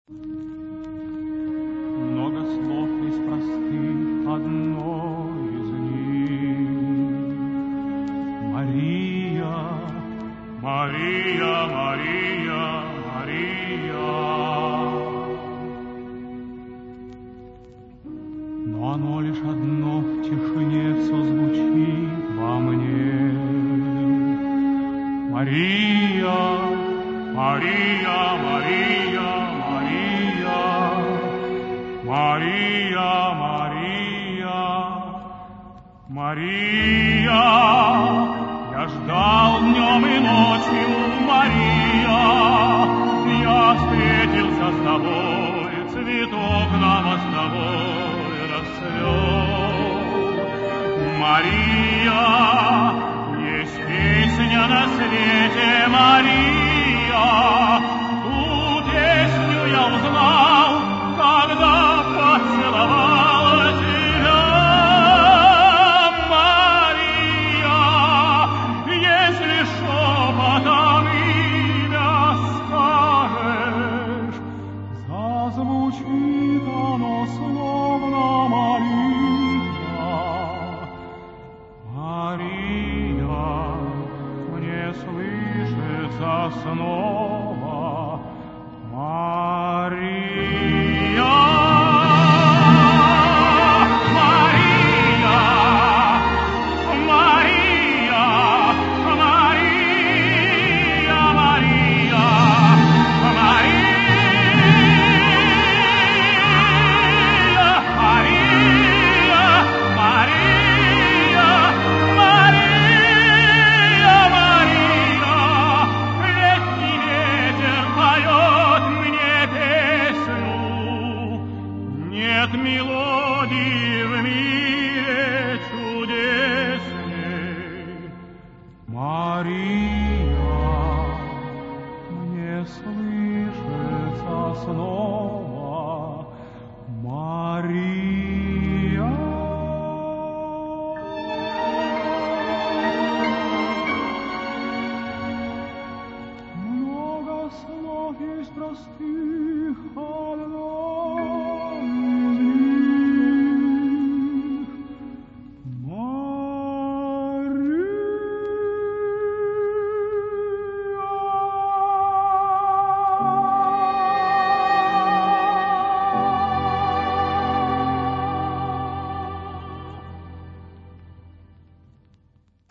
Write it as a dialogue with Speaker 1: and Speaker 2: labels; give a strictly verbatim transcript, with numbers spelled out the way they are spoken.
Speaker 1: Много слов из простых, одно из них. Мария, Мария, Мария, Мария. Но оно лишь одно в тишине все звучит во мне. Мария, Мария, Мария, Мария, Мария, Мария, Мария. Я ждал днем и ночью, Мария. Я встретился с тобой, цветок на мостовой расцвел. Мария, есть песня на свете, Мария. Ту песню я узнал, когда поцеловал тебя. Мария, если шепотом имя скажешь, зазвучит оно словно молитва. Мария, мне слышится снова Мария. Нет мелодии в мире чудесней. Мария, мне слышится снова Мария. Много слов есть простых,